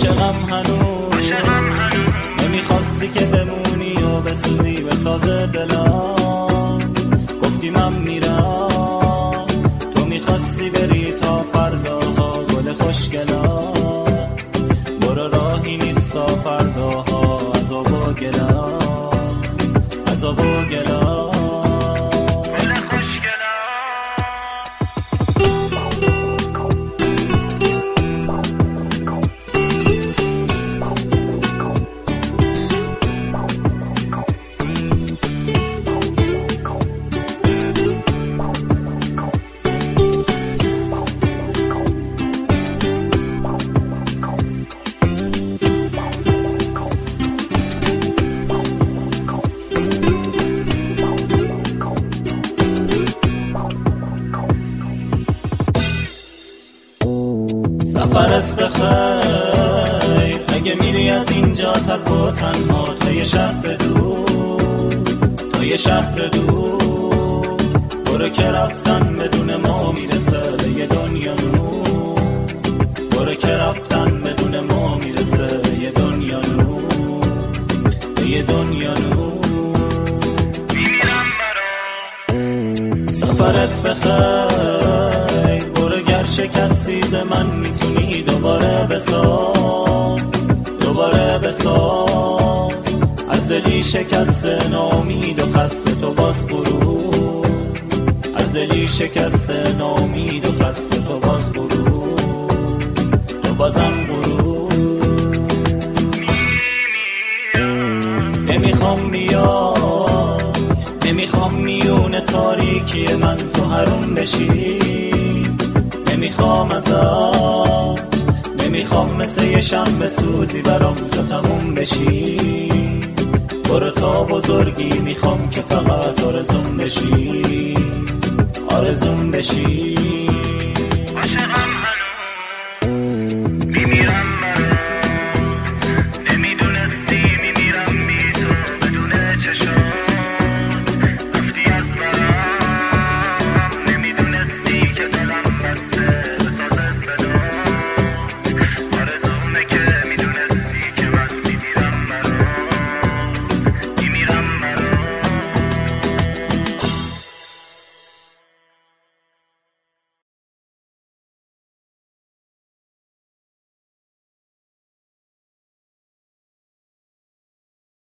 عاشقم هنوز نمیخواستی که بمونی و بسوزی به ساز دلم. گفتی من میرم تو میخواستی بری تا فرداها گل خوشگلم. برو راهی نیست تا فرداها عذاب و گلم عذاب و گلم. سفرت بخیر اگه میری از اینجا تک و تنها تا یه شهر دور تا یه شهر دور. برو که رفتن بدون ما میرسه به یه دنیا نور. برو که رفتن بدون ما میرسه به یه دنیا نور به یه دنیا نور. میمیرم برات سفرت بخیر. برو گر شکستی ز من میتونی دوباره بساز دوباره بساز. از دلی شکست ناامید و خسته تو باز برو. از دلی شکست ناامید و خسته تو باز برو. تو بازم برو. نمیخوام بیای نمیخوام میون تاریکی من تو حروم بشی. نمیخوام ازت نمیخوام مثل یه شنبه سوزی برام تو تموم بشی. برو تا بزرگی میخوام که فقط آرزوم بشی آرزوم بشی.